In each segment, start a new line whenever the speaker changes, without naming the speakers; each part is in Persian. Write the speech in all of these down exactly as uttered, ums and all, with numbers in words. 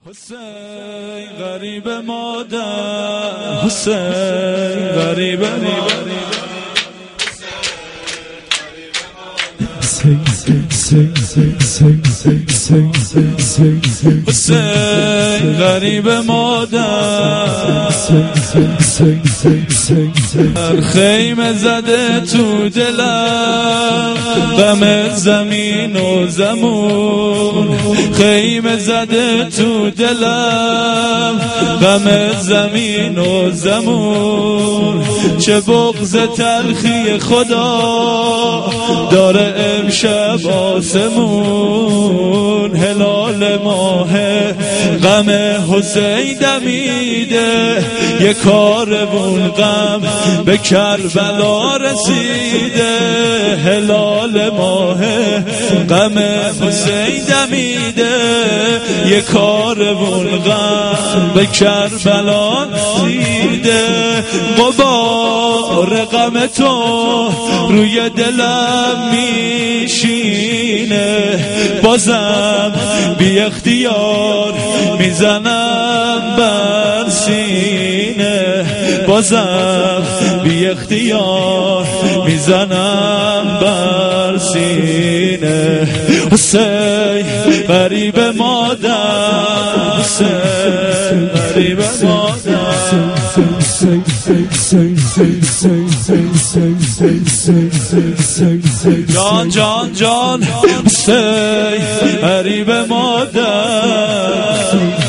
حسین غریب مادر، حسین غریب مادر، حسین غریب مادر، خیمه زده تو دلم، غم زمین و زمون، خیمه زده تو دلم، غم زمین و زمون، چه بغض تلخی خدا داره امشب آسمون، هلال ماه غم حسین دمیده، یه کاروون غم به کربلا رسیده، هلال ماه غم حسین دمیده، یه کاروون غم به کربلا رسیده، غبار غم تو روی دلم میشینه، بازم بی اختیار میزنم بر سینه، بازم بی اختیار میزنم بر سینه، حسین غریب مادر، حسین غریب مادر، جان جان جان حسین غریب مادر،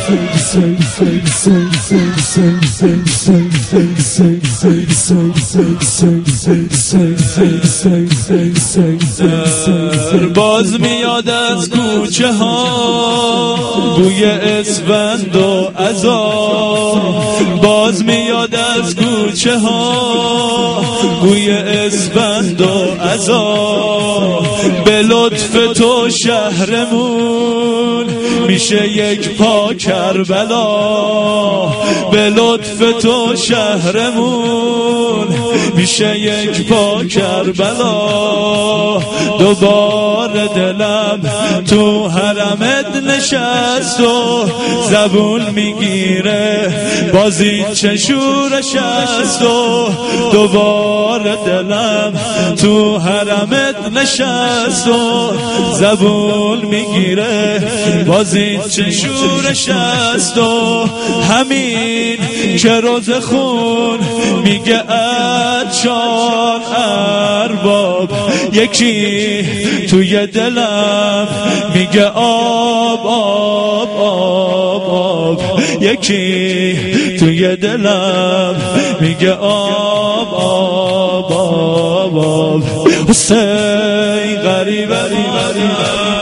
باز میاد از کوچه ها بوی اسفند و عذاب، باز میاد از کوچه ها بوی اسفند و عذاب، به لطف تو شهرمون میشه یک پا کربلا، به لطف تو شهرمون میشه یک پا کربلا، دوباره دلم تو حرمت نشست و زبون میگیره بازی چشورش است و دوباره دلم تو حرمت نشست و زبون میگیره بازی چشورش است و همین که روز خون میگه اچان ارباب، یکی توی دلم میگه آب آب آب آب، یکی توی دلم میگه آب آب آب آب، حسین غریب غریب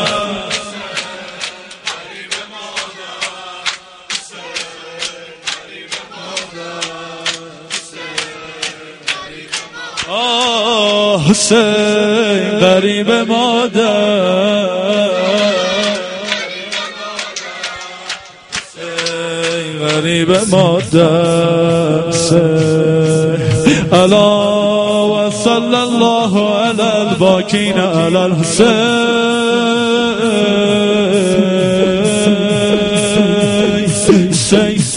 آه، حسین غریب مادر، حسین غریب مادر، الا و صلی الله علی الباکین علی الحسین،